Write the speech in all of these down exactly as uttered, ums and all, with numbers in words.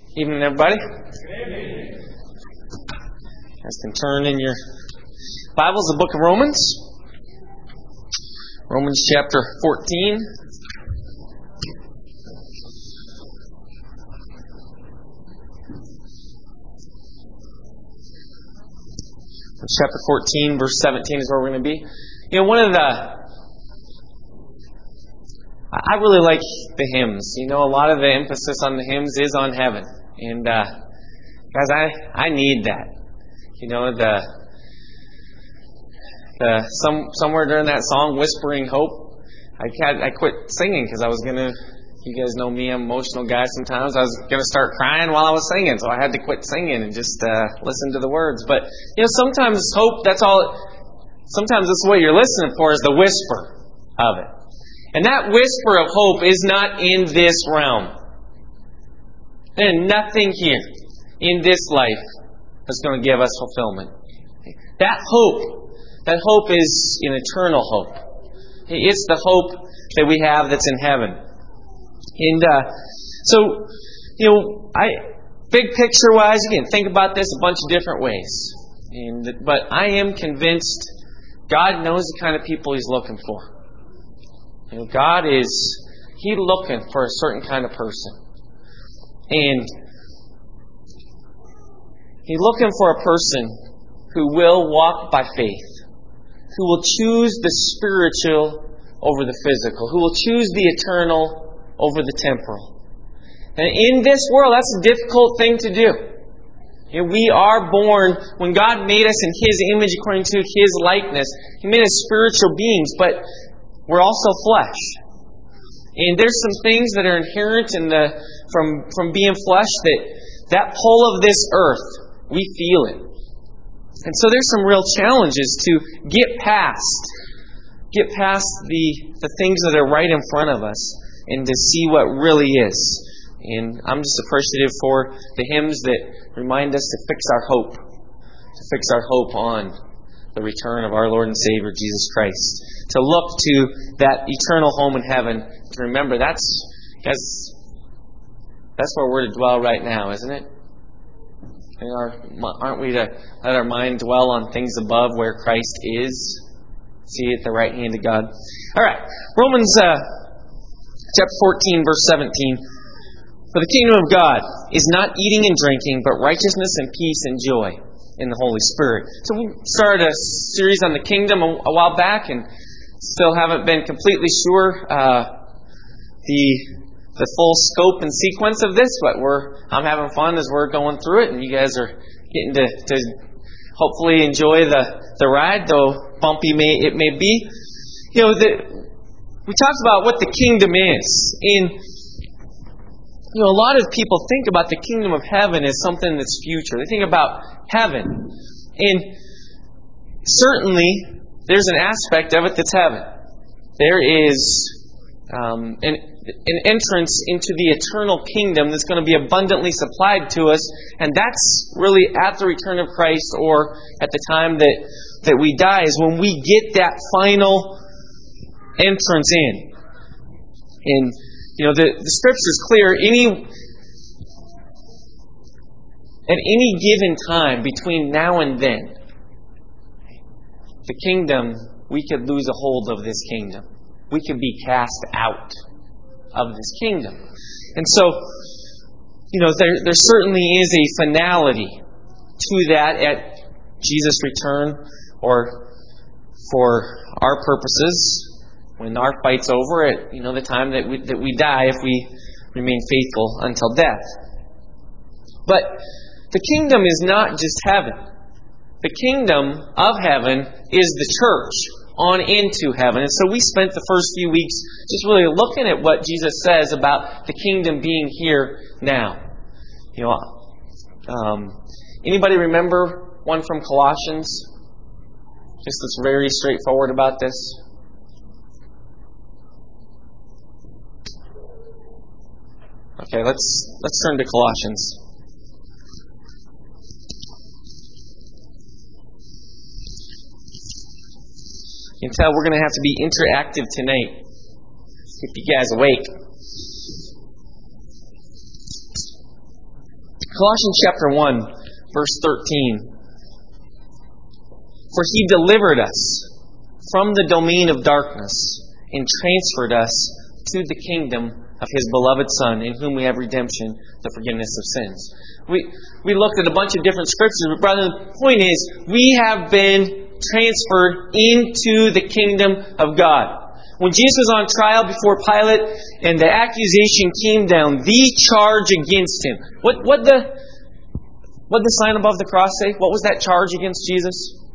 Evening, everybody. You guys can turn in your Bibles, the book of Romans. Romans chapter fourteen. Chapter fourteen, verse seventeen is where we're going to be. You know, one of the... I really like the hymns. You know, a lot of the emphasis on the hymns is on heaven. And, uh, guys, I, I need that. You know, the, the, some, somewhere during that song, Whispering Hope, I had, I quit singing because I was going to, you guys know me, I'm an emotional guy sometimes. I was going to start crying while I was singing, so I had to quit singing and just, uh, listen to the words. But, you know, sometimes hope, that's all, sometimes that's what you're listening for is the whisper of it. And that whisper of hope is not in this realm. There's nothing here in this life that's going to give us fulfillment. That hope, that hope is an eternal hope. It's the hope that we have that's in heaven. And uh, so, you know, I big picture-wise, you can think about this a bunch of different ways. And but I am convinced God knows the kind of people He's looking for. You know, God is, He's looking for a certain kind of person. And He's looking for a person who will walk by faith, who will choose the spiritual over the physical, who will choose the eternal over the temporal. And in this world, that's a difficult thing to do. You know, we are born, when God made us in His image according to His likeness, He made us spiritual beings, but we're also flesh. And there's some things that are inherent in the from from being flesh that that pull of this earth, we feel it. And so there's some real challenges to get past, get past the the things that are right in front of us and to see what really is. And I'm just appreciative for the hymns that remind us to fix our hope, to fix our hope on the return of our Lord and Savior, Jesus Christ. To look to that eternal home in heaven. To remember, that's, that's, that's where we're to dwell right now, isn't it? And our, aren't we to let our mind dwell on things above where Christ is? See at the right hand of God. All right, Romans uh, chapter fourteen, verse seventeen. For the kingdom of God is not eating and drinking, but righteousness and peace and joy in the Holy Spirit. So we started a series on the kingdom a, a while back, and still haven't been completely sure uh, the the full scope and sequence of this, but we're I'm having fun as we're going through it, and you guys are getting to, to hopefully enjoy the, the ride, though bumpy may it may be. You know, the, we talked about what the kingdom is, and you know, a lot of people think about the kingdom of heaven as something that's future. They think about heaven, and certainly there's an aspect of it that's heaven. There is um, an, an entrance into the eternal kingdom that's going to be abundantly supplied to us, and that's really at the return of Christ or at the time that, that we die, is when we get that final entrance in. And, you know, the, the Scripture is clear. Any, at any given time between now and then, the kingdom, we could lose a hold of this kingdom. We could be cast out of this kingdom. And so, you know, there, there certainly is a finality to that at Jesus' return, or for our purposes, when our fight's over, at you know the time that we, that we die, if we remain faithful until death. But the kingdom is not just heaven. The kingdom of heaven is the church on into heaven. And so we spent the first few weeks just really looking at what Jesus says about the kingdom being here now. You know, um, anybody remember one from Colossians? Just that's very straightforward about this. Okay, let's let's turn to Colossians. You can tell we're going to have to be interactive tonight. Keep you guys awake. Colossians chapter one, verse thirteen. For He delivered us from the domain of darkness and transferred us to the kingdom of His beloved Son, in whom we have redemption, the forgiveness of sins. We we looked at a bunch of different scriptures, but brother, the point is, we have been transferred into the kingdom of God. When Jesus was on trial before Pilate and the accusation came down, the charge against Him. What what the what the sign above the cross say? What was that charge against Jesus?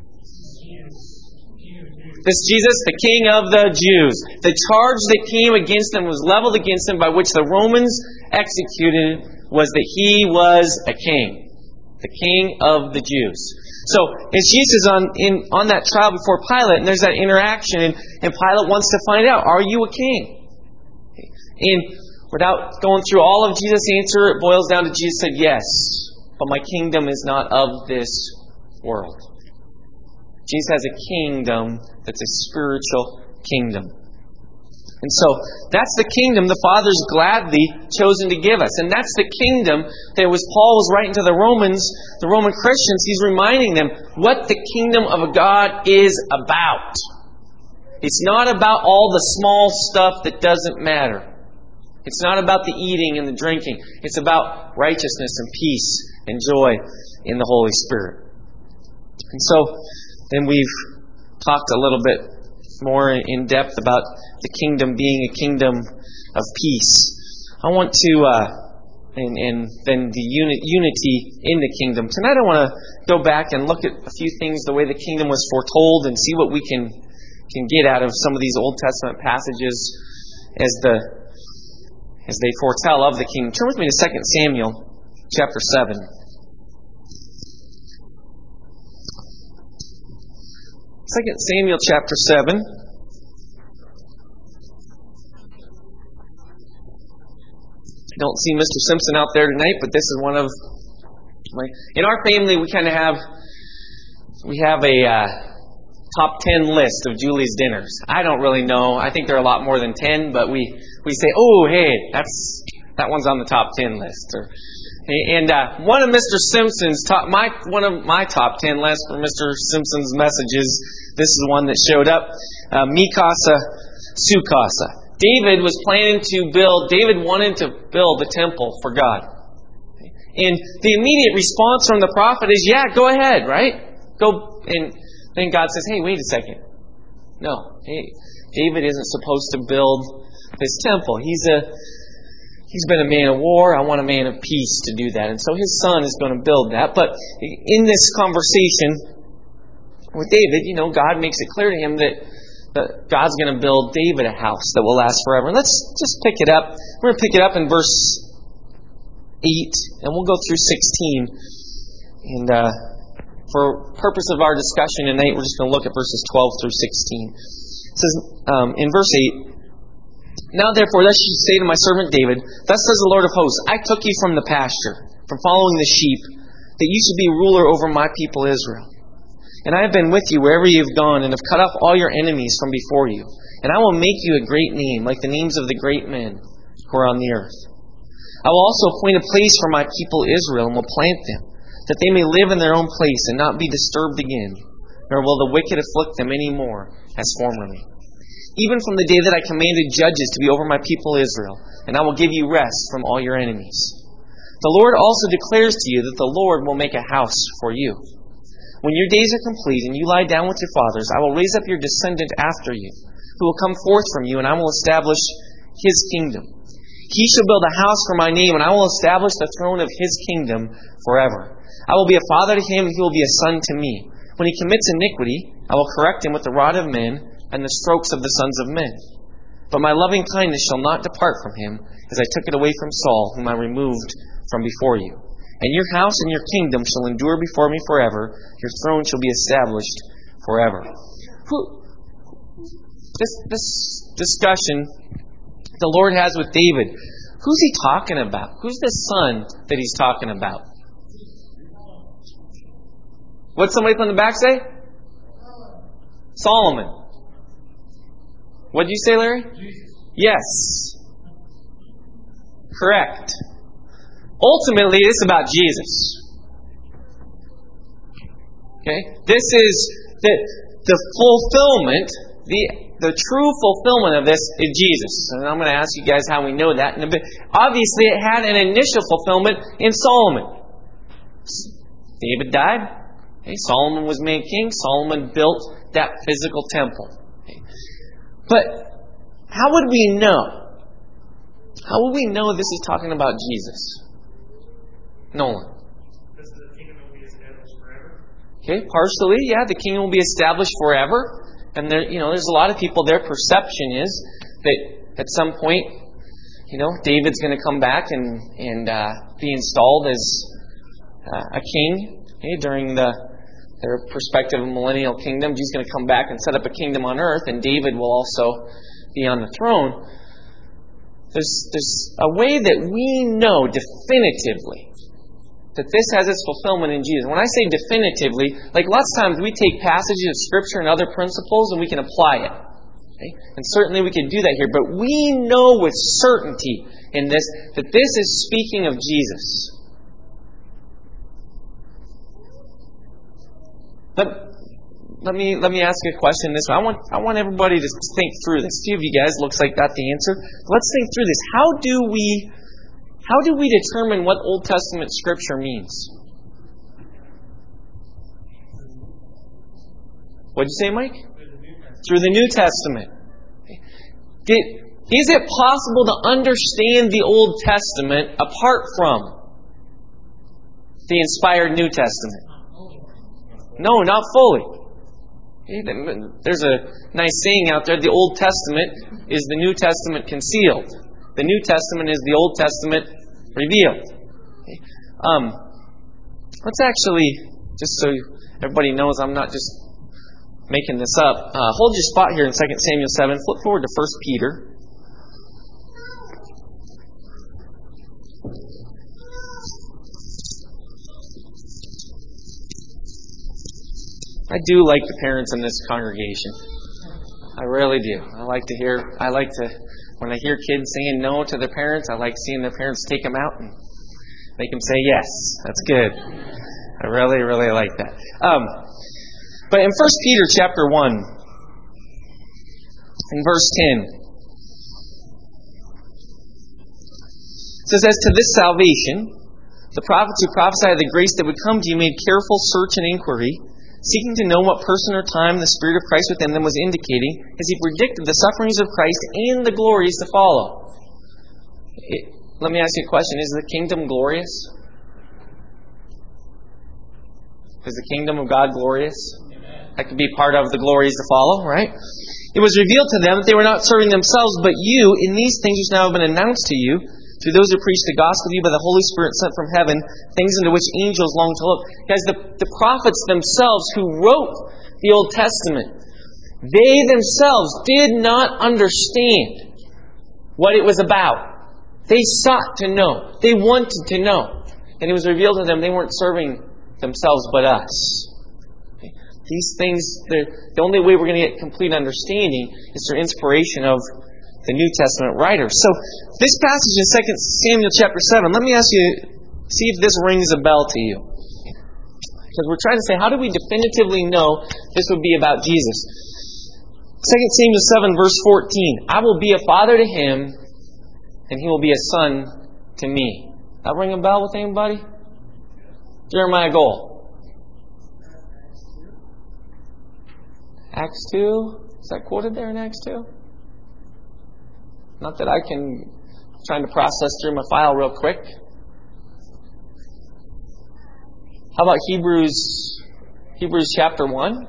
This Jesus, the King of the Jews. The charge that came against Him was leveled against Him, by which the Romans executed, was that He was a king. The King of the Jews. So, as Jesus is on, in, on that trial before Pilate, and there's that interaction, and, and Pilate wants to find out, are you a king? And without going through all of Jesus' answer, it boils down to Jesus said, yes, but my kingdom is not of this world. Jesus has a kingdom that's a spiritual kingdom. And so, that's the kingdom the Father's gladly chosen to give us. And that's the kingdom that was Paul was writing to the Romans, the Roman Christians. He's reminding them what the kingdom of God is about. It's not about all the small stuff that doesn't matter. It's not about the eating and the drinking. It's about righteousness and peace and joy in the Holy Spirit. And so, then we've talked a little bit more in depth about the kingdom being a kingdom of peace. I want to, uh, and, and then the uni- unity in the kingdom. Tonight I want to go back and look at a few things, the way the kingdom was foretold, and see what we can can get out of some of these Old Testament passages as the as they foretell of the kingdom. Turn with me to Second Samuel chapter seven. Second Samuel chapter seven. I don't see Mister Simpson out there tonight, but this is one of my... In our family, we kind of have... We have a uh, top ten list of Julie's dinners. I don't really know. I think there are a lot more than ten, but we, we say, oh, hey, that's that one's on the top ten list. Or, and uh, one of Mister Simpson's top... My, one of my top ten lists for Mister Simpson's messages... This is one that showed up. Uh, Mikasa Sukasa. David was planning to build, David wanted to build a temple for God. And the immediate response from the prophet is, yeah, go ahead, right? Go. And then God says, hey, wait a second. No, hey, David isn't supposed to build this temple. He's a, he's been a man of war. I want a man of peace to do that. And so his son is going to build that. But in this conversation with David, you know, God makes it clear to him that, that God's going to build David a house that will last forever. And let's just pick it up. We're going to pick it up in verse eight, and we'll go through sixteen. And uh, for purpose of our discussion tonight, we're just going to look at verses twelve through sixteen. It says um, in verse eight, now therefore, thus you say to my servant David, thus says the Lord of hosts, I took you from the pasture, from following the sheep, that you should be ruler over my people Israel. And I have been with you wherever you have gone, and have cut off all your enemies from before you. And I will make you a great name, like the names of the great men who are on the earth. I will also appoint a place for my people Israel, and will plant them, that they may live in their own place, and not be disturbed again. Nor will the wicked afflict them any more, as formerly. Even from the day that I commanded judges to be over my people Israel, and I will give you rest from all your enemies. The Lord also declares to you that the Lord will make a house for you. When your days are complete and you lie down with your fathers, I will raise up your descendant after you, who will come forth from you, and I will establish his kingdom. He shall build a house for my name, and I will establish the throne of his kingdom forever. I will be a father to him, and he will be a son to me. When he commits iniquity, I will correct him with the rod of men and the strokes of the sons of men. But my loving kindness shall not depart from him, as I took it away from Saul, whom I removed from before you. And your house and your kingdom shall endure before me forever. Your throne shall be established forever. Who, this, this discussion the Lord has with David, who's he talking about? Who's the son that he's talking about? What's somebody from the back say? Solomon. What did you say, Larry? Jesus. Yes. Correct. ultimately, it's about Jesus. Okay? This is the, the fulfillment, the, the true fulfillment of this is Jesus. And I'm going to ask you guys how we know that in a bit. Obviously, it had an initial fulfillment in Solomon. David died. Okay? Solomon was made king. Solomon built that physical temple. Okay? But how would we know? How would we know this is talking about Jesus? Nolan. Does the kingdom will be established forever? Okay, partially, yeah, the kingdom will be established forever. And there, you know, there's a lot of people, their perception is that at some point, you know, David's going to come back and, and uh, be installed as uh, a king, okay, during the their perspective of millennial kingdom. He's going to come back and set up a kingdom on earth, and David will also be on the throne. There's, there's a way that we know definitively that this has its fulfillment in Jesus. When I say definitively, like lots of times we take passages of Scripture and other principles and we can apply it. Okay? And certainly we can do that here. But we know with certainty in this that this is speaking of Jesus. But let me let me ask you a question this way. I want I want everybody to think through this. A few of you guys looks like got the answer. Let's think through this. How do we how do we determine what Old Testament Scripture means? What'd you say, Mike? Through the New Testament. Did, is it possible to understand the Old Testament apart from the inspired New Testament? No, not fully. There's a nice saying out there, the Old Testament is the New Testament concealed. The New Testament is the Old Testament revealed. Um, let's actually, just so everybody knows I'm not just making this up, uh, hold your spot here in Second Samuel seven. Flip forward to First Peter. I do like the parents in this congregation. I really do. I like to hear, I like to, when I hear kids saying no to their parents, I like seeing their parents take them out and make them say yes. That's good. I really, really like that. Um, but in First Peter chapter one, in verse ten, it says, "As to this salvation, the prophets who prophesied of the grace that would come to you made careful search and inquiry, seeking to know what person or time the Spirit of Christ within them was indicating, as He predicted the sufferings of Christ and the glories to follow." It, let me ask you a question. Is the kingdom glorious? Is the kingdom of God glorious? That could be part of the glories to follow, right? "It was revealed to them that they were not serving themselves, but you, in these things which now have been announced to you, through those who preach the gospel to you by the Holy Spirit sent from heaven, things into which angels long to look." Guys, the, the prophets themselves who wrote the Old Testament, they themselves did not understand what it was about. They sought to know. They wanted to know. And it was revealed to them they weren't serving themselves but us. Okay? These things, the only way we're going to get complete understanding is through inspiration of the New Testament writers. So, this passage in Second Samuel chapter seven, let me ask you, see if this rings a bell to you. Because we're trying to say, how do we definitively know this would be about Jesus? Second Samuel seven, verse fourteen. "I will be a father to him, and he will be a son to me." That ring a bell with anybody? Jeremiah Gold. Acts two? Is that quoted there in Acts two? Not that I can, I'm trying to process through my file real quick. How about Hebrews, Hebrews chapter one?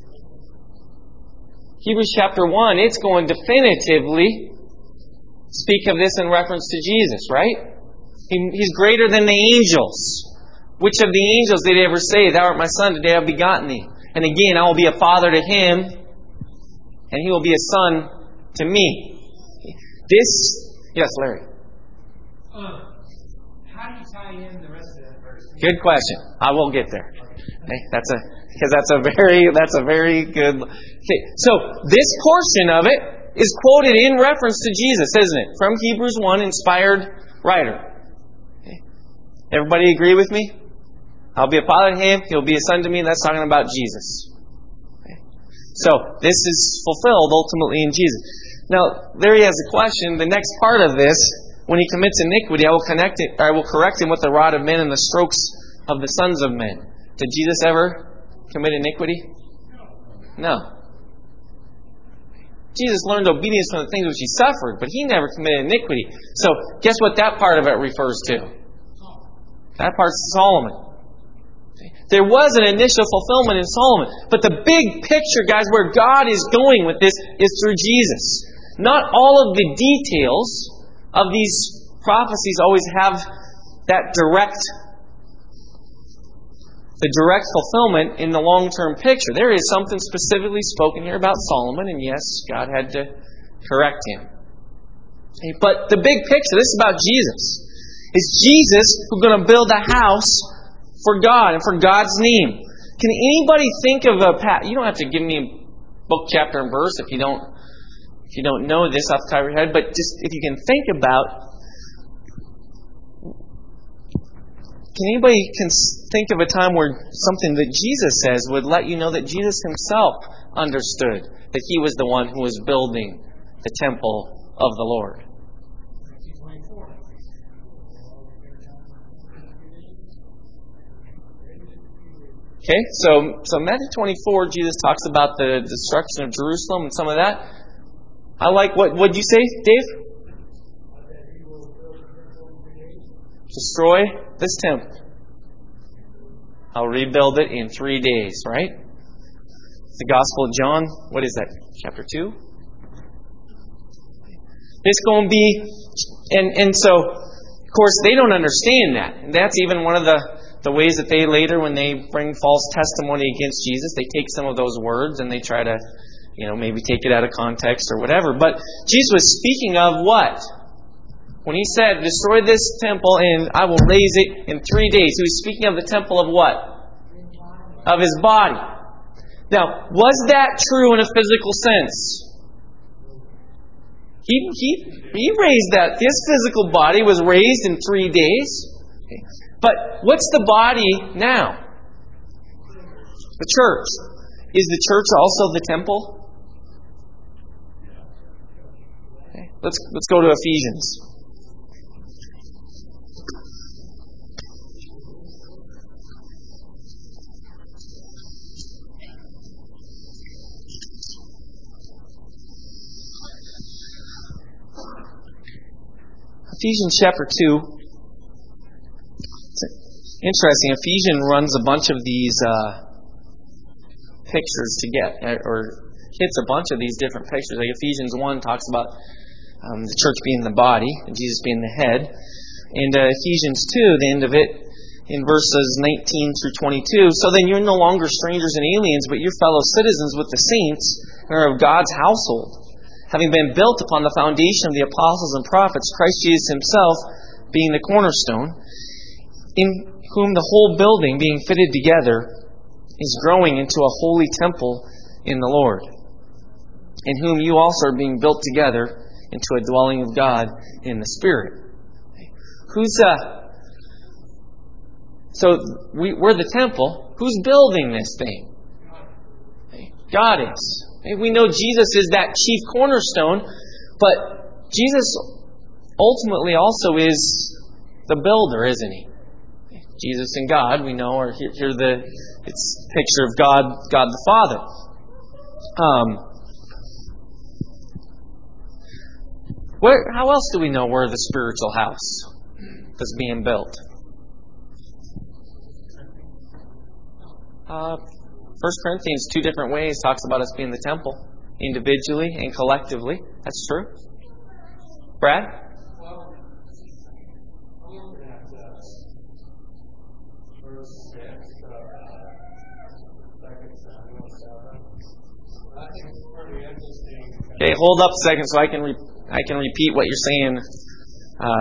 Hebrews chapter one, it's going definitively speak of this in reference to Jesus, right? He, he's greater than the angels. Which of the angels did he ever say, "Thou art my son, today I have begotten thee"? And again, "I will be a father to him, and he will be a son to me." This, yes, Larry. Uh, how do you tie in the rest of that verse? Good question. I will get there. Okay, that's a because that's a very that's a very good. Okay, so this portion of it is quoted in reference to Jesus, isn't it? From Hebrews one, inspired writer. Okay. Everybody agree with me? I'll be a father to him, he'll be a son to me. That's talking about Jesus. Okay. So, this is fulfilled ultimately in Jesus. Now, there he has a question. The next part of this, when he commits iniquity, I will connect it, I will correct him with the rod of men and the strokes of the sons of men. Did Jesus ever commit iniquity? No. Jesus learned obedience from the things which He suffered, but He never committed iniquity. So, guess what that part of it refers to? That part's Solomon. There was an initial fulfillment in Solomon, but the big picture, guys, where God is going with this is through Jesus. Not all of the details of these prophecies always have that direct the direct fulfillment in the long-term picture. There is something specifically spoken here about Solomon, and yes, God had to correct him. But the big picture, this is about Jesus. Is Jesus who's going to build a house for God and for God's name? Can anybody think of a path? You don't have to give me a book, chapter, and verse if you don't if you don't know this off the top of your head, but just if you can think about. Can anybody can think of a time where something that Jesus says would let you know that Jesus Himself understood that He was the one who was building the temple of the Lord? Okay, so so Matthew twenty-four, Jesus talks about the destruction of Jerusalem and some of that. I like what what did you say, Dave? Destroy this temple. I'll rebuild it in three days, right? The Gospel of John, what is that? Chapter two? It's going to be, and, and so, of course, they don't understand that. And that's even one of the, the ways that they later, when they bring false testimony against Jesus, they take some of those words and they try to, you know, maybe take it out of context or whatever. But Jesus was speaking of what? When He said, destroy this temple and I will raise it in three days. He was speaking of the temple of what? Of His body. Now, was that true in a physical sense? He, he, he raised that. His physical body was raised in three days. But what's the body now? The church. Is the church also the temple? Okay. Let's, let's go to Ephesians. Ephesians chapter two. It's interesting. Ephesians runs a bunch of these uh, pictures to get, or hits a bunch of these different pictures. Like Ephesians one talks about um, the church being the body and Jesus being the head. And uh, Ephesians two, the end of it, in verses nineteen through twenty-two. So then you're no longer strangers and aliens, but you're fellow citizens with the saints and are of God's household, having been built upon the foundation of the apostles and prophets, Christ Jesus Himself being the cornerstone, in whom the whole building, being fitted together, is growing into a holy temple in the Lord, in whom you also are being built together into a dwelling of God in the Spirit. Who's uh? So we, we're the temple. Who's building this thing? God is. We know Jesus is that chief cornerstone, but Jesus ultimately also is the builder, isn't He? Jesus and God, we know, are here, here the it's a picture of God, God the Father. Um, where? How else do we know where the spiritual house is being built? Uh, First Corinthians, two different ways, talks about us being the temple, individually and collectively. That's true. Brad? Well, I'm looking at uh, verse six of Second Samuel seven. I think it's pretty interesting. Okay, hold up a second so I can re- I can repeat what you're saying uh,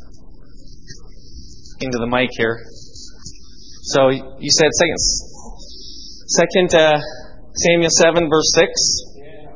into the mic here. So you said second. Second uh, Samuel seven, verse six. Yeah.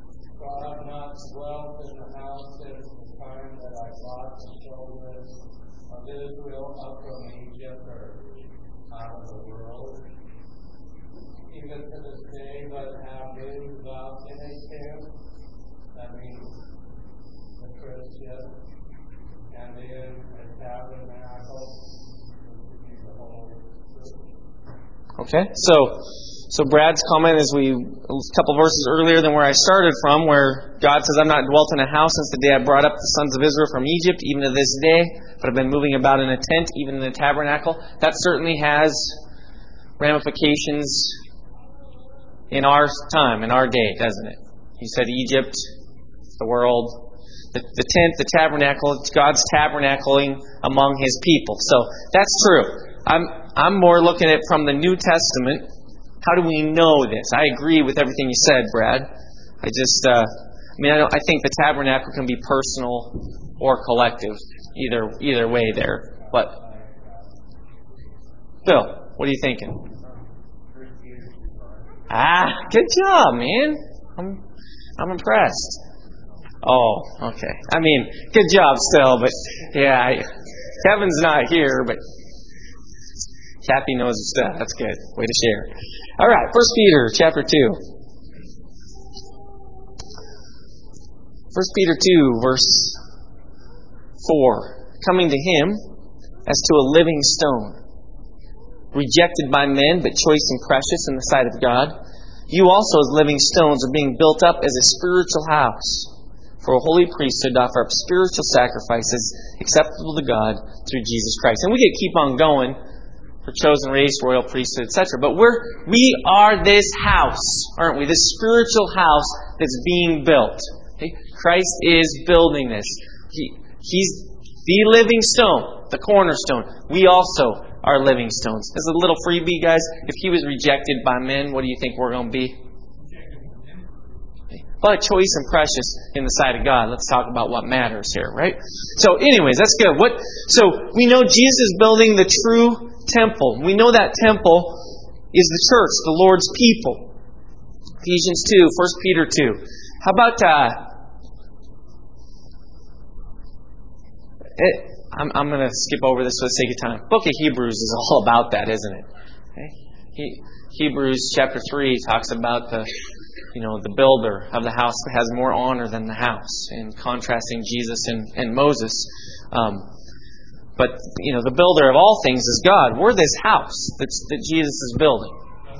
God not dwelt in the house since the time that I bought the children Israel up from Egypt or out of the world. Even to this day, but have been without any camp. That means the Christian, and then a tabernacle, which would be the whole church. Okay, so so Brad's comment is we a couple verses earlier than where I started from, where God says, "I've not dwelt in a house since the day I brought up the sons of Israel from Egypt, even to this day, but I've been moving about in a tent, even in the tabernacle." That certainly has ramifications in our time, in our day, doesn't it? He said Egypt, the world, the, the tent, the tabernacle. It's God's tabernacling among His people. So that's true. I'm I'm more looking at from the New Testament. How do we know this? I agree with everything you said, Brad. I just, uh, I mean, I, don't, I think the tabernacle can be personal or collective, either either way there. But Phil, what are you thinking? Ah, good job, man. I'm I'm impressed. Oh, okay. I mean, good job still, but yeah, I, Kevin's not here, but Kathy knows his stuff. That's good. Way to share. All right, First Peter chapter two. First Peter two, verse four. Coming to Him as to a living stone, rejected by men, but choice and precious in the sight of God. You also, as living stones, are being built up as a spiritual house, for a holy priesthood to offer up spiritual sacrifices acceptable to God through Jesus Christ. And we could keep on going for chosen race, royal priesthood, et cetera. But we're we are this house, aren't we? This spiritual house that's being built. Okay? Christ is building this. He, he's the living stone, the cornerstone. We also are living stones. As a little freebie, guys, if He was rejected by men, what do you think we're going to be? But choice and precious in the sight of God. Let's talk about what matters here, right? So anyways, that's good. What? So we know Jesus is building the true temple. We know that temple is the church, the Lord's people. Ephesians two, First Peter two. How about... Uh, it, I'm, I'm going to skip over this for the sake of time. Book of Hebrews is all about that, isn't it? Okay? He, Hebrews chapter three talks about the, you know, the builder of the house that has more honor than the house, in contrasting Jesus and, and Moses. Um, but you know, the builder of all things is God. We're this house that's, that Jesus is building.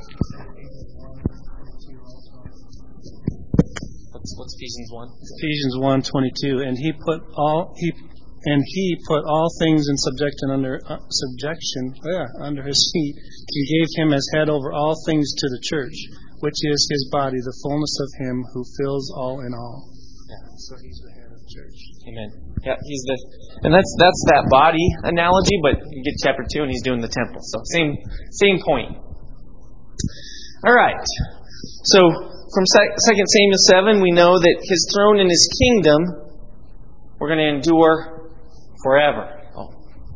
What's, what's Ephesians one? Ephesians one twenty-two, and he put all he. And He put all things in subjection under uh, subjection yeah, under His feet, and gave Him as head over all things to the church, which is His body, the fullness of Him who fills all in all. Yeah. So He's the head of the church. Amen. Yeah, He's the, and that's that's that body analogy. But you get chapter two, and He's doing the temple. So same same point. All right. So from Second Samuel seven, we know that His throne and His kingdom we're going to endure forever. Oh.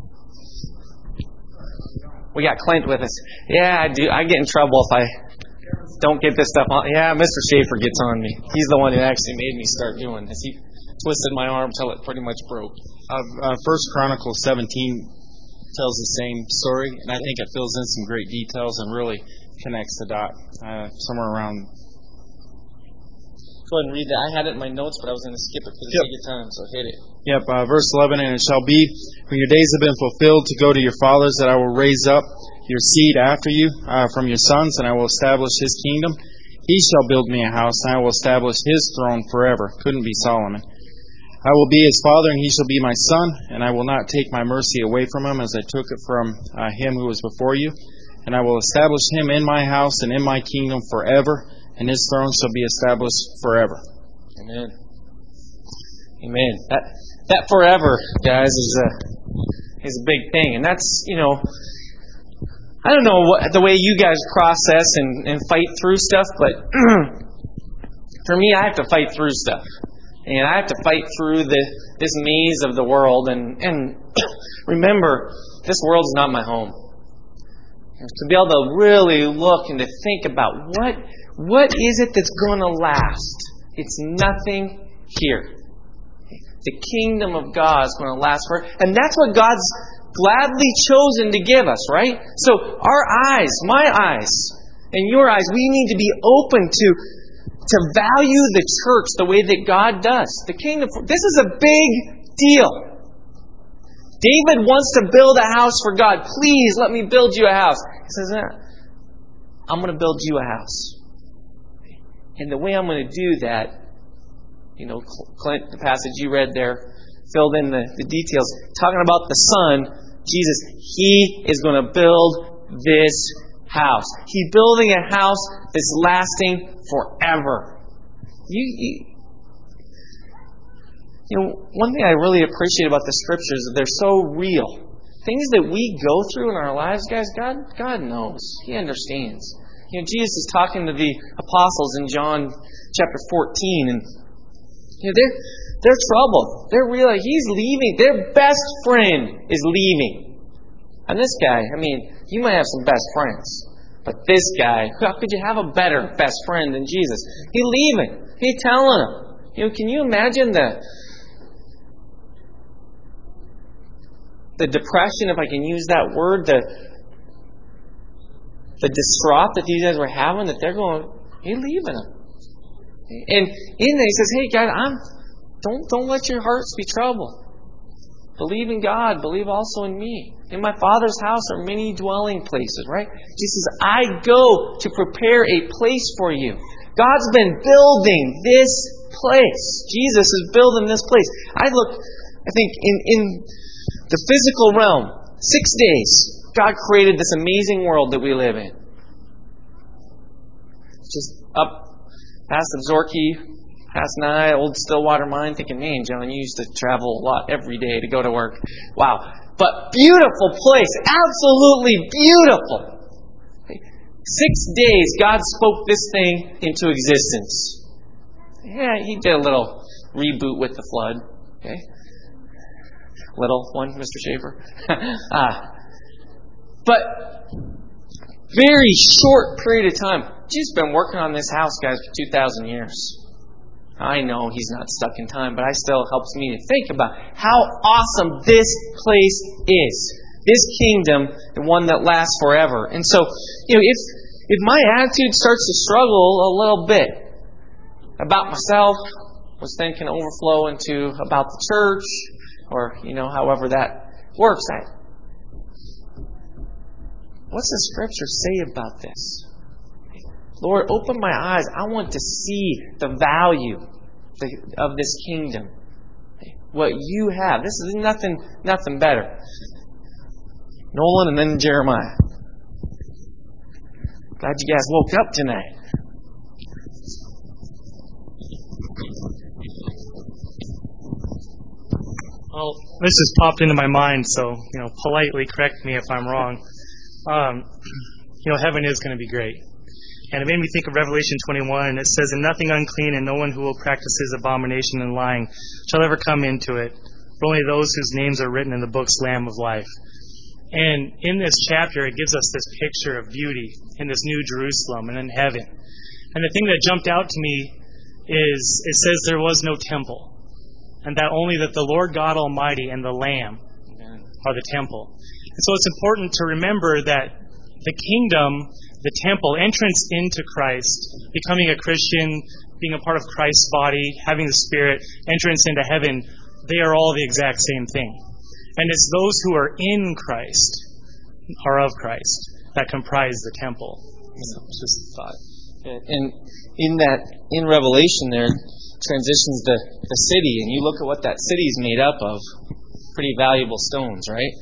We got Clint with us. Yeah, I do. I get in trouble if I don't get this stuff on. Yeah, Mister Schaefer gets on me. He's the one who actually made me start doing this. He twisted my arm till it pretty much broke. Uh, uh, First Chronicles seventeen tells the same story, and I think it fills in some great details and really connects the dot uh, somewhere around. Go ahead and read that. I had it in my notes, but I was going to skip it for the Yep. sake of time, so hit it. Yep, uh, verse eleven, and it shall be, when your days have been fulfilled, to go to your fathers, that I will raise up your seed after you uh, from your sons, and I will establish His kingdom. He shall build me a house, and I will establish His throne forever. Couldn't be Solomon. I will be His father, and He shall be my son, and I will not take my mercy away from him, as I took it from uh, him who was before you. And I will establish him in my house and in my kingdom forever, and His throne shall be established forever. Amen. Amen. That that forever, guys, is a is a big thing, and that's you know, I don't know what the way you guys process and, and fight through stuff, but for me, I have to fight through stuff, and I have to fight through the this maze of the world, and and remember, this world's not my home. To be able to really look and to think about what what is it that's going to last. It's nothing here. The kingdom of God is going to last forever. And that's what God's gladly chosen to give us, right? So our eyes, my eyes, and your eyes, we need to be open to, to value the church the way that God does. The kingdom, this is a big deal. David wants to build a house for God. Please let me build you a house. He says, I'm going to build you a house. And the way I'm going to do that, you know, Clint, the passage you read there, filled in the, the details, talking about the Son, Jesus, He is going to build this house. He's building a house that's lasting forever. You, you, you know, one thing I really appreciate about the Scriptures is that they're so real. Things that we go through in our lives, guys, God, God knows. He understands. You know, Jesus is talking to the apostles in John chapter fourteen, and you know, they're they're troubled. They're real. He's leaving. Their best friend is leaving. And this guy, I mean, you might have some best friends, but this guy, how could you have a better best friend than Jesus? He's leaving. He's telling him. You know, can you imagine the the depression, if I can use that word, the the distraught that these guys were having, that they're going, he's leaving them. And in there he says, hey God, I'm don't don't let your hearts be troubled. Believe in God, believe also in me. In my Father's house are many dwelling places, right? Jesus says, I go to prepare a place for you. God's been building this place. Jesus is building this place. I look, I think in, in the physical realm, six days, God created this amazing world that we live in. Just up past Absorkey, past Nye, old Stillwater Mine, thinking, man, John, you used to travel a lot every day to go to work. Wow. But beautiful place. Absolutely beautiful. Six days, God spoke this thing into existence. Yeah, He did a little reboot with the flood. Okay. Little one, Mister Schaefer. ah. But very short period of time. Jesus been working on this house, guys, for two thousand years. I know He's not stuck in time, but it still helps me to think about how awesome this place is. This kingdom, the one that lasts forever. And so, you know, if if my attitude starts to struggle a little bit about myself, which then can overflow into about the church, or, you know, however that works, I, what's the Scripture say about this? Lord, open my eyes. I want to see the value of this kingdom. What you have. This is nothing nothing better. Nolan and then Jeremiah. Glad you guys woke up tonight. Well, this has popped into my mind, so, you know, politely correct me if I'm wrong. Um, you know, heaven is going to be great. And it made me think of Revelation twenty-one, and it says, and nothing unclean and no one who will practice his abomination and lying shall ever come into it, but only those whose names are written in the book's Lamb of Life. And in this chapter, it gives us this picture of beauty in this new Jerusalem and in heaven. And the thing that jumped out to me is it says there was no temple, and that only that the Lord God Almighty and the Lamb are the temple. And so it's important to remember that the kingdom, the temple, entrance into Christ, becoming a Christian, being a part of Christ's body, having the Spirit, entrance into heaven, they are all the exact same thing. And it's those who are in Christ, are of Christ, that comprise the temple. So it's just a thought. And in that, in Revelation there, transitions the, the city, and you look at what that city is made up of. Pretty valuable stones, right?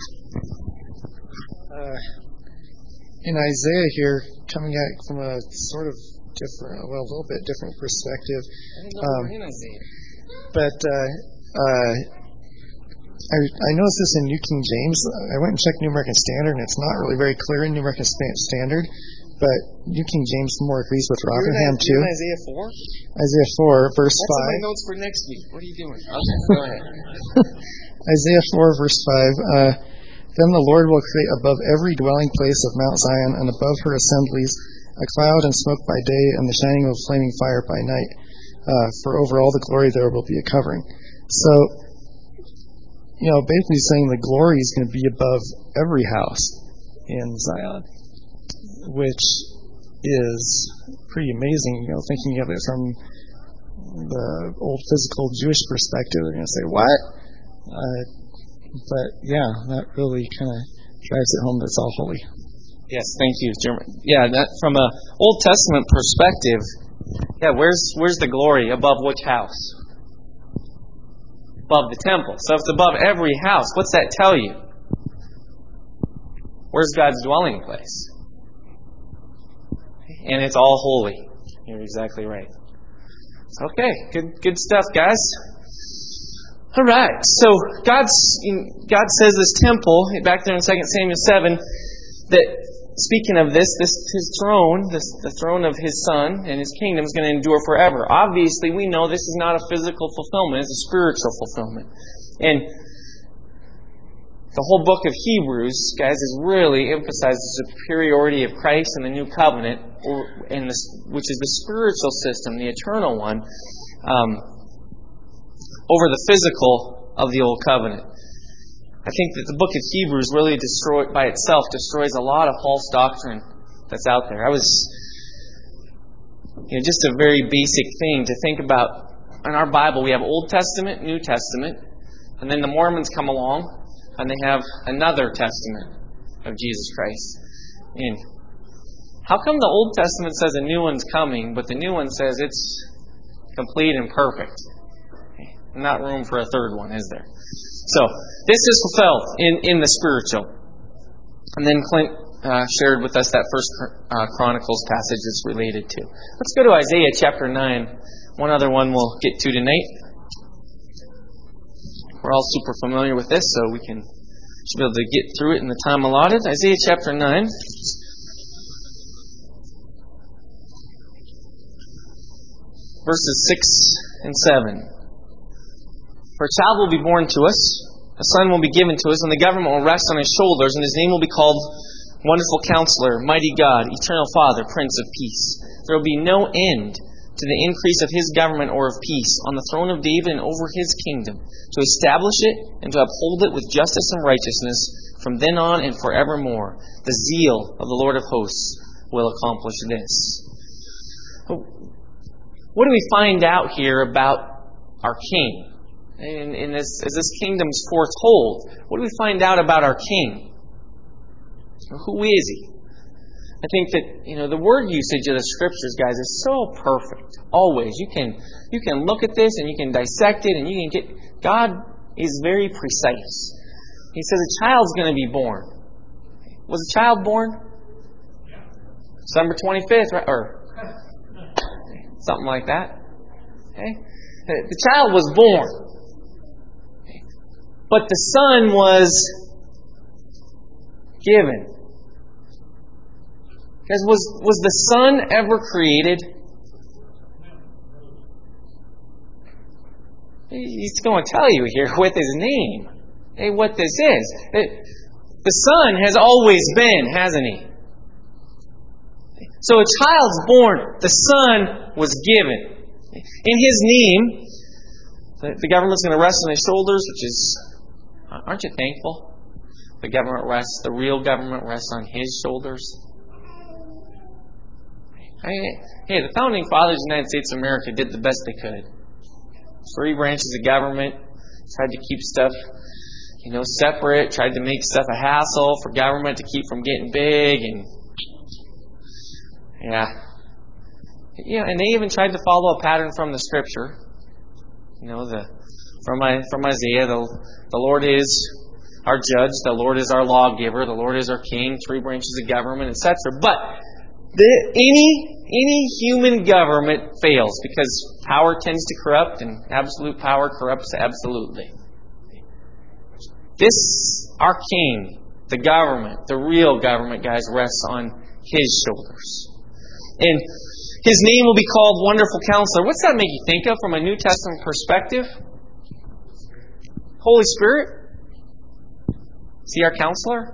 Uh, in Isaiah here, coming at it from a sort of different, well, a little bit different perspective. I didn't know um, we were in Isaiah. But uh, uh, I, I noticed this in New King James. I went and checked New American Standard, and it's not really very clear in New American Standard. But New King James more agrees with Rotherham too. You're in Isaiah four? Isaiah four, verse That's five. That's my notes for next week. What are you doing? Okay, go ahead. Isaiah four, verse five. Uh, Then the Lord will create above every dwelling place of Mount Zion and above her assemblies a cloud and smoke by day and the shining of flaming fire by night. Uh, for over all the glory there will be a covering. So, you know, basically saying the glory is going to be above every house in Zion, which is pretty amazing. You know, thinking of it from the old physical Jewish perspective, they're going to say, "What?" Uh, but yeah, that really kind of drives it home that it's all holy. Yes, thank you, Jeremy. Yeah, that from a Old Testament perspective, yeah, where's where's the glory above which house? Above the temple. So if it's above every house, what's that tell you? Where's God's dwelling place? And it's all holy. You're exactly right. Okay, good good stuff, guys. All right, so God's God says this temple back there in Second Samuel seven that speaking of this, this his throne, this the throne of his Son and his kingdom is going to endure forever. Obviously, we know this is not a physical fulfillment; it's a spiritual fulfillment. And the whole book of Hebrews, guys, is really emphasized the superiority of Christ and the new covenant, or in this, which is the spiritual system, the eternal one. Um, over the physical of the Old Covenant. I think that the book of Hebrews really destroy, by itself destroys a lot of false doctrine that's out there. I was, you know, just a very basic thing to think about. In our Bible, we have Old Testament, New Testament, and then the Mormons come along and they have another Testament of Jesus Christ. And how come the Old Testament says a new one's coming, but the new one says it's complete and perfect? Not room for a third one, is there? So, this is fulfilled in, in the spiritual. And then Clint uh, shared with us that first uh, Chronicles passage it's related to. Let's go to Isaiah chapter nine. One other one we'll get to tonight. We're all super familiar with this, so we can should be able to get through it in the time allotted. Isaiah chapter nine. Verses six and seven. For a child will be born to us, a son will be given to us, and the government will rest on his shoulders, and his name will be called Wonderful Counselor, Mighty God, Eternal Father, Prince of Peace. There will be no end to the increase of his government or of peace on the throne of David and over his kingdom, to establish it and to uphold it with justice and righteousness from then on and forevermore. The zeal of the Lord of hosts will accomplish this. What do we find out here about our King? In, in this, as this kingdom's foretold, what do we find out about our King? Who is he? I think that, you know, the word usage of the Scriptures, guys, is so perfect. Always, you can you can look at this and you can dissect it and you can get. God is very precise. He says a child's going to be born. Was a child born? December twenty-fifth, right? Or something like that. Okay, the child was born. But the Son was given. Because was, was the Son ever created? He's going to tell you here with his name. Hey, what this is. It, the Son has always been, hasn't he? So a child's born. The Son was given. In his name, the, the government's going to rest on his shoulders, which is... Aren't you thankful? The government rests, the real government rests on his shoulders. Hey, the founding fathers of the United States of America did the best they could. Three branches of government, tried to keep stuff, you know, separate, tried to make stuff a hassle for government to keep from getting big, and yeah. Yeah, and they even tried to follow a pattern from the Scripture. You know, the From my, from Isaiah, the, the Lord is our judge, the Lord is our lawgiver, the Lord is our king, three branches of government, et cetera. But the, any any human government fails because power tends to corrupt, and absolute power corrupts absolutely. This, our king, the government, the real government, guys, rests on his shoulders. And his name will be called Wonderful Counselor. What's that make you think of from a New Testament perspective? Holy Spirit? Is He our counselor?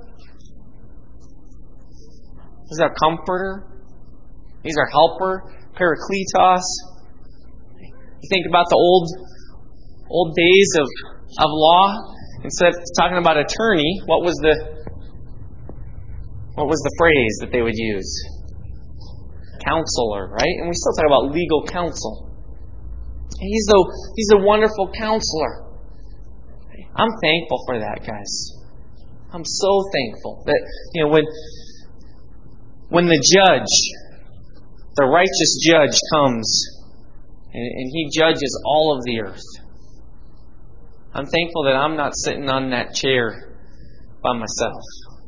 He's our comforter. He's our helper. Parakletos. You think about the old old days of, of law. instead of talking about attorney, what was the what was the phrase that they would use? Counselor, right? And we still talk about legal counsel. He's the he's a wonderful counselor. I'm thankful for that, guys. I'm so thankful that, you know, when when the judge, the righteous judge comes and, and he judges all of the earth. I'm thankful that I'm not sitting on that chair by myself.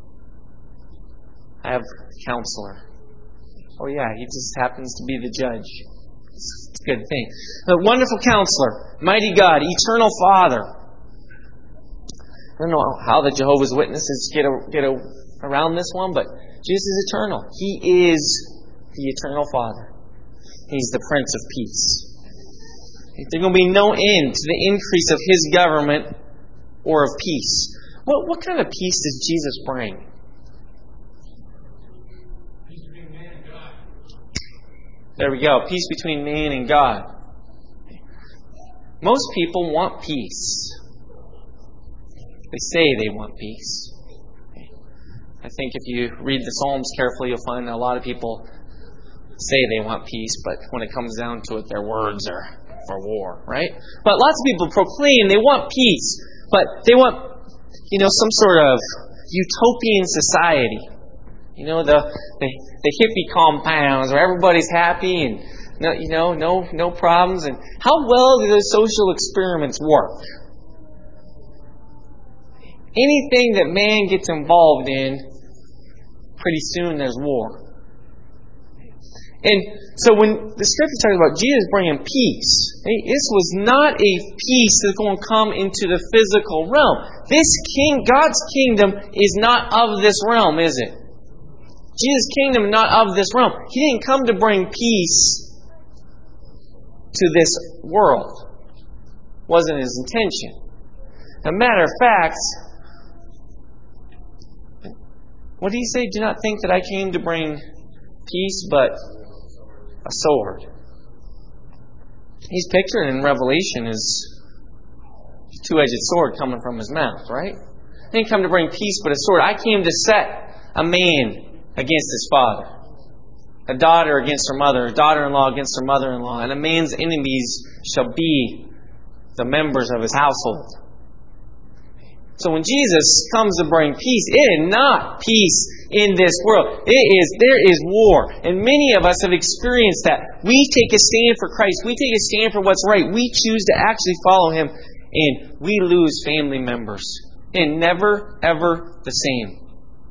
I have a counselor. Oh yeah, he just happens to be the judge. It's a good thing. The wonderful counselor, mighty God, eternal Father. I don't know how the Jehovah's Witnesses get a, get a, around this one, but Jesus is eternal. He is the eternal Father. He's the Prince of Peace. There's going to be no end to the increase of His government or of peace. What, what kind of peace does Jesus bring? There we go. Peace between man and God. Most people want peace. They say they want peace. I think if you read the Psalms carefully, you'll find that a lot of people say they want peace, but when it comes down to it, their words are for war, right? But lots of people proclaim they want peace, but they want, you know, some sort of utopian society. You know, the the, the hippie compounds where everybody's happy and no, you know, no no problems. And how well do those social experiments work? Anything that man gets involved in, pretty soon there's war. And so when the Scripture talks about Jesus bringing peace, this was not a peace that's going to come into the physical realm. This king, God's kingdom is not of this realm, is it? Jesus' kingdom is not of this realm. He didn't come to bring peace to this world. Wasn't His intention. As a matter of fact, what did He say? Do not think that I came to bring peace, but a sword. He's pictured in Revelation as a two-edged sword coming from His mouth, right? He didn't come to bring peace, but a sword. I came to set a man against his father, a daughter against her mother, a daughter-in-law against her mother-in-law, and a man's enemies shall be the members of his household. So when Jesus comes to bring peace, it is not peace in this world. It is, there is war. And many of us have experienced that. We take a stand for Christ. We take a stand for what's right. We choose to actually follow Him. And we lose family members. And never, ever the same.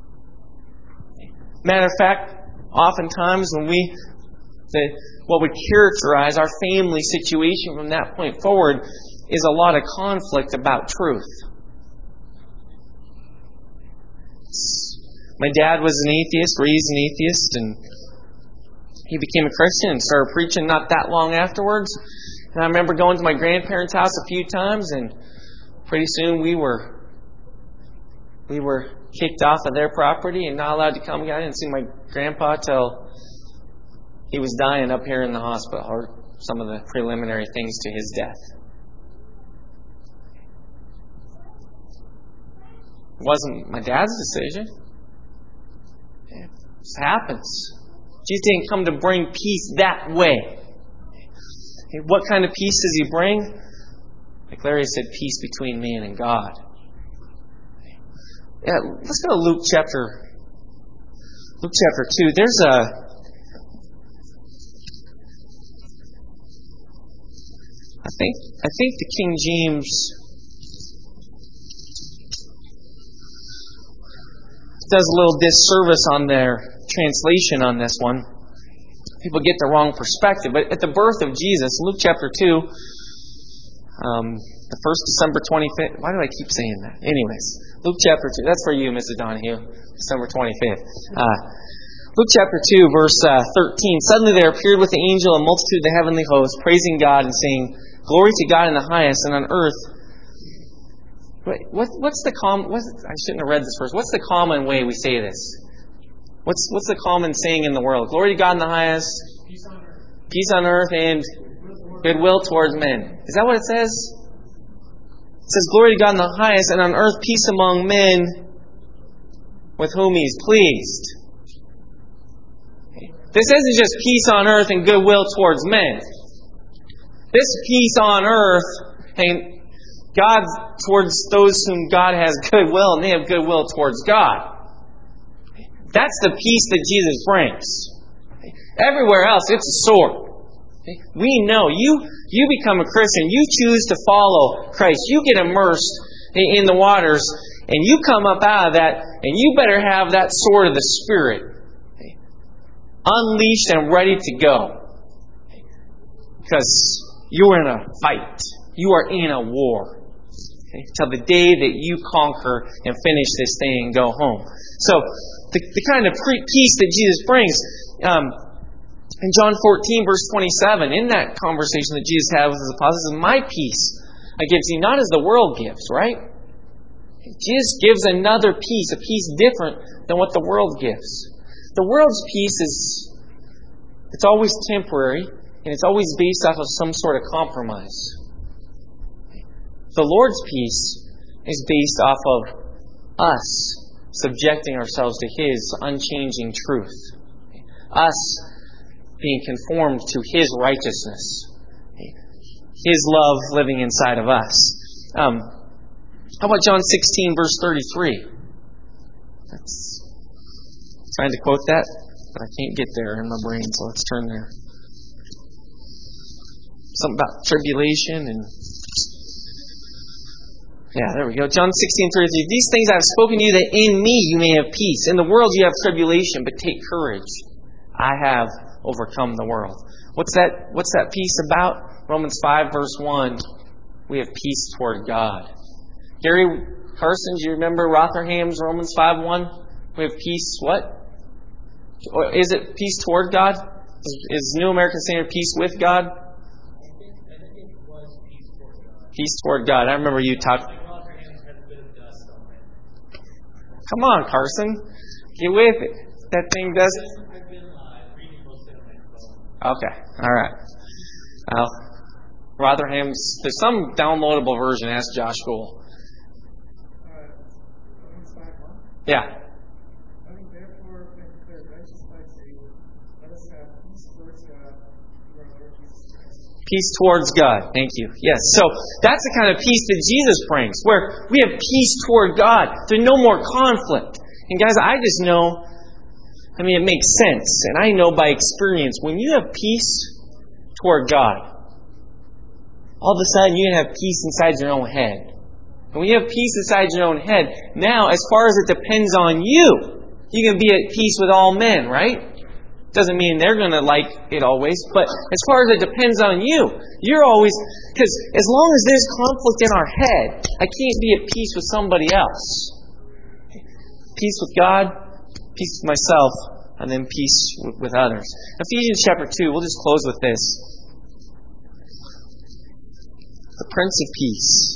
Matter of fact, oftentimes when we, the, what would characterize our family situation from that point forward is a lot of conflict about truth. My dad was an atheist, raised an atheist, and he became a Christian and started preaching not that long afterwards. And I remember going to my grandparents' house a few times, and pretty soon we were we were kicked off of their property and not allowed to come. I didn't see my grandpa till he was dying up here in the hospital, or some of the preliminary things to his death. It wasn't my dad's decision. This happens. Jesus didn't come to bring peace that way. What kind of peace does He bring? Like Larry said, peace between man and God. Yeah, let's go to Luke chapter Luke chapter two. There's a I think I think the King James does a little disservice on their translation on this one. People get the wrong perspective. But at the birth of Jesus, Luke chapter two, um, the first December twenty-fifth. Why do I keep saying that? Anyways, Luke chapter two. That's for you, Missus Donahue. December twenty-fifth. Uh, Luke chapter two, verse uh, thirteen. Suddenly there appeared with the angel a multitude of the heavenly host, praising God and saying, "Glory to God in the highest, and on earth." Wait, what, what's the common? What's, I shouldn't have read this first. What's the common way we say this? What's what's the common saying in the world? Glory to God in the highest, Peace on earth. peace on earth, and goodwill towards men. Is that what it says? It says, glory to God in the highest, and on earth peace among men with whom He is pleased. This isn't just peace on earth and goodwill towards men. This peace on earth and God towards those whom God has goodwill, and they have goodwill towards God. That's the peace that Jesus brings. Everywhere else, it's a sword. We know you you become a Christian, you choose to follow Christ, you get immersed in the waters, and you come up out of that, and you better have that sword of the Spirit unleashed and ready to go. Because you're in a fight. You are in a war. Okay? Till the day that you conquer and finish this thing and go home. So, the, the kind of peace that Jesus brings, um, in John fourteen, verse twenty-seven, in that conversation that Jesus had with His apostles, is my peace I give to you, not as the world gives, right? Jesus gives another peace, a peace different than what the world gives. The world's peace is, it's always temporary, and it's always based off of some sort of compromise. The Lord's peace is based off of us subjecting ourselves to His unchanging truth. Us being conformed to His righteousness. His love living inside of us. Um, how about John sixteen, verse thirty-three? That's trying to quote that, but I can't get there in my brain, so let's turn there. Something about tribulation and... Yeah, there we go. John sixteen, thirty-three. These things I have spoken to you, that in me you may have peace. In the world you have tribulation, but take courage. I have overcome the world. What's that, what's that peace about? Romans five, verse one. We have peace toward God. Gary Carson, do you remember Rotherham's Romans five, one? We have peace, what? Or is it peace toward God? Is, is New American Standard peace with God? I think, I think it was peace toward God. Peace toward God. I remember you talking. Come on, Carson. Get with it. That thing doesn't. I've been live reading most of my phone. Okay. All right. Well, Rotherham's. There's some downloadable version. Ask Josh Gould. Yeah. Having therefore been declared righteous by faith, let us have peace towards God through our Lord Jesus Christ. Peace towards God. Thank you. Yes. So that's the kind of peace that Jesus brings, where we have peace toward God. There's no more conflict. And guys, I just know, I mean, it makes sense. And I know by experience, when you have peace toward God, all of a sudden you have peace inside your own head. And when you have peace inside your own head, now, as far as it depends on you, you can be at peace with all men, right? Doesn't mean they're going to like it always, but as far as it depends on you, you're always... Because as long as there's conflict in our head, I can't be at peace with somebody else. Peace with God, peace with myself, and then peace with, with others. Ephesians chapter two, we'll just close with this. The Prince of Peace.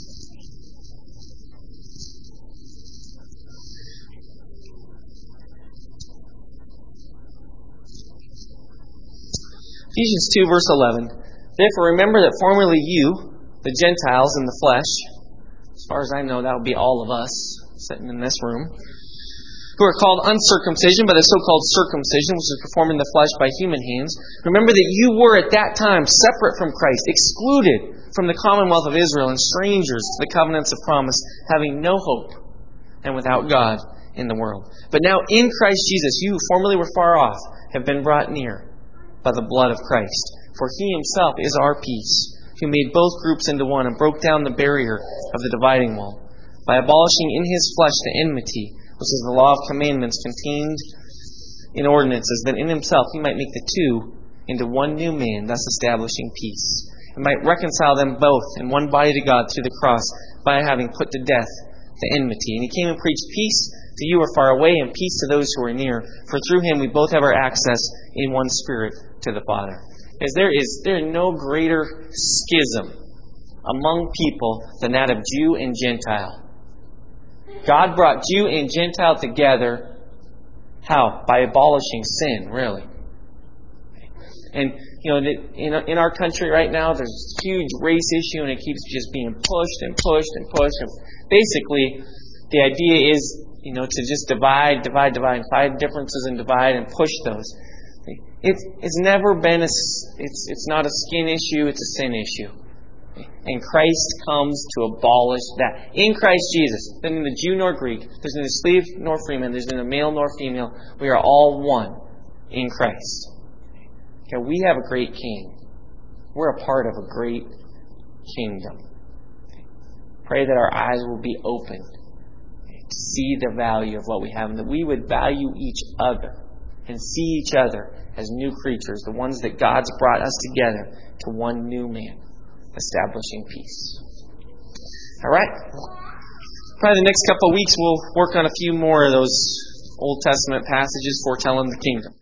Ephesians two, verse eleven. Therefore, remember that formerly you, the Gentiles in the flesh, as far as I know, that would be all of us sitting in this room, who are called uncircumcision by the so-called circumcision, which is performed in the flesh by human hands. Remember that you were at that time separate from Christ, excluded from the commonwealth of Israel, and strangers to the covenants of promise, having no hope and without God in the world. But now in Christ Jesus, you who formerly were far off have been brought near by the blood of Christ. For He Himself is our peace, who made both groups into one and broke down the barrier of the dividing wall, by abolishing in His flesh the enmity, which is the law of commandments contained in ordinances, that in Himself He might make the two into one new man, thus establishing peace, and might reconcile them both in one body to God through the cross, by having put to death the enmity. And He came and preached peace to you who are far away, and peace to those who are near. For through Him we both have our access in one Spirit to the Father. As there is there is no greater schism among people than that of Jew and Gentile. God brought Jew and Gentile together. How? By abolishing sin, really. And you know, that in in our country right now, there's a huge race issue, and it keeps just being pushed and pushed and pushed. And basically, the idea is, you know, to just divide, divide, divide, and find differences and divide and push those. It's it's never been a it's it's not a skin issue. It's a sin issue. And Christ comes to abolish that. In Christ Jesus, there's neither Jew nor Greek, there's neither slave nor freeman, there's neither male nor female. We are all one in Christ. Okay, we have a great King. We're a part of a great kingdom. Pray that our eyes will be opened to see the value of what we have, and that we would value each other and see each other as new creatures, the ones that God's brought us together to one new man, establishing peace. All right. Probably the next couple of weeks we'll work on a few more of those Old Testament passages foretelling the kingdom.